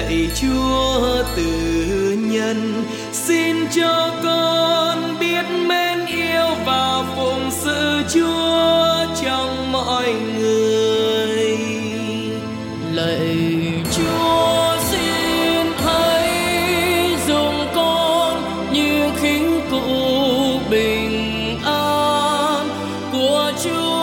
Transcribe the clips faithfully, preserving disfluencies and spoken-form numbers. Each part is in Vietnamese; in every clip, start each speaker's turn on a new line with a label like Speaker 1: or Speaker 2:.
Speaker 1: lạy Chúa từ nhân, xin cho con biết mến yêu và phụng sự Chúa trong mọi người. Lạy Chúa xin hãy dùng con như khí cụ bình an của Chúa.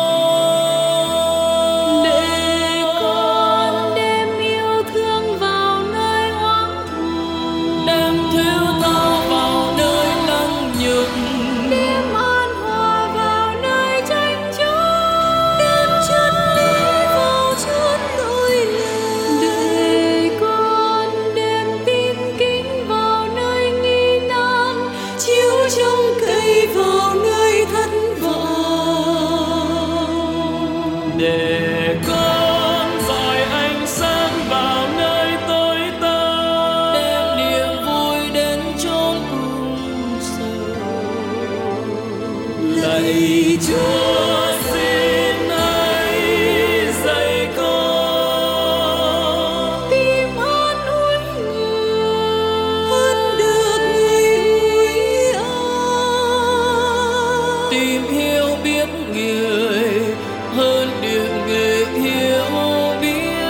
Speaker 1: Để con dọi ánh sáng vào nơi tối tăm, đem niềm vui đến chốn u sầu. Lạy Chúa xin hãy dạy con
Speaker 2: tìm an ủi người hơn được người ủi an,
Speaker 1: tìm hiểu biết người hơn được người hiểu biết,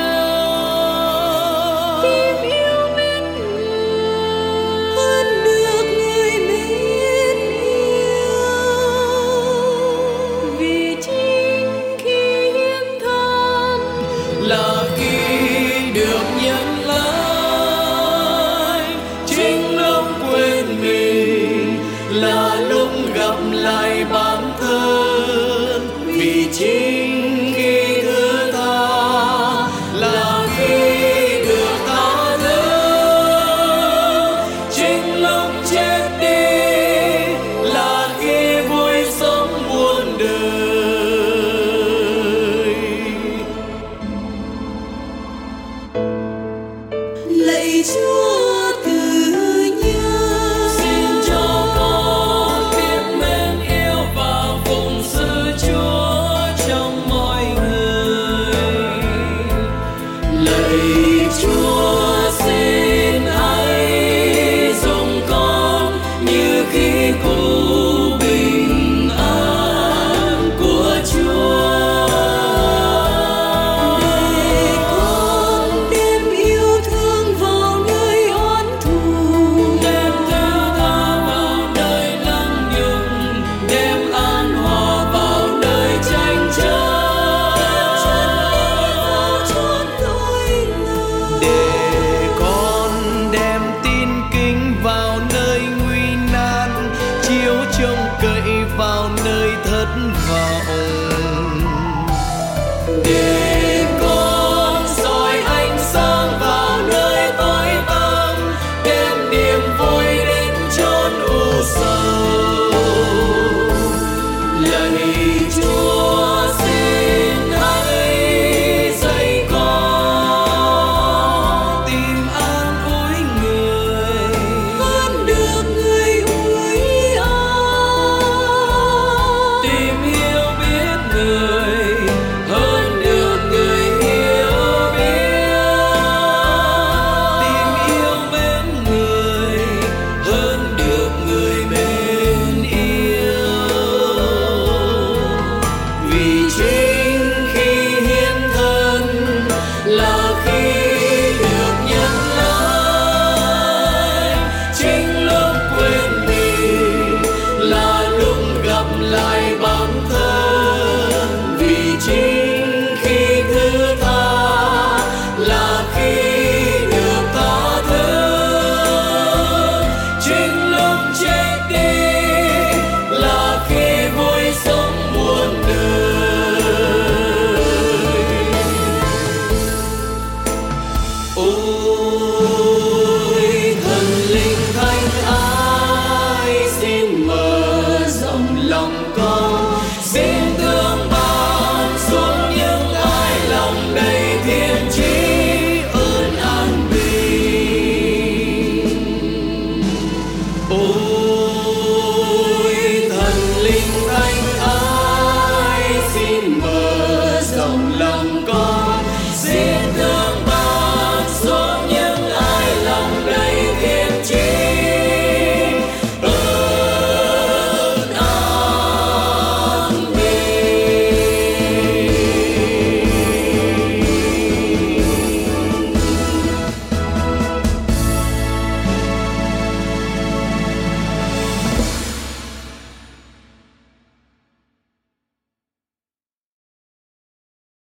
Speaker 2: tìm yêu mến người hơn được người mến yêu. Vì chính khi hiến thân
Speaker 1: là khi được nhận lại, chính lúc quên mình là lúc gặp lại bản thân. Vì chính khi thứ tha là khi được tha thứ, chính lúc chết đi là khi vui sống muôn đời.
Speaker 2: lạy Chúa từ nhân,
Speaker 1: Xin cho con biết mến yêu và phụng sự Chúa trong mọi người. Lạy Chúa xin hãy dùng con như khí cụ bình an của Chúa.
Speaker 2: để con đem yêu thương vào nơi oán thù,
Speaker 1: Đem thứ tha vào nơi lăng nhục, đem an hòa vào nơi tranh chấp. Để con đem tin kính vào nơi nguy nan, chiếu trông cậy vào nơi thất vọng. Để con soi ánh sáng vào nơi tối tăm, đem niềm vui đến chốn u sầu. Lạy Chúa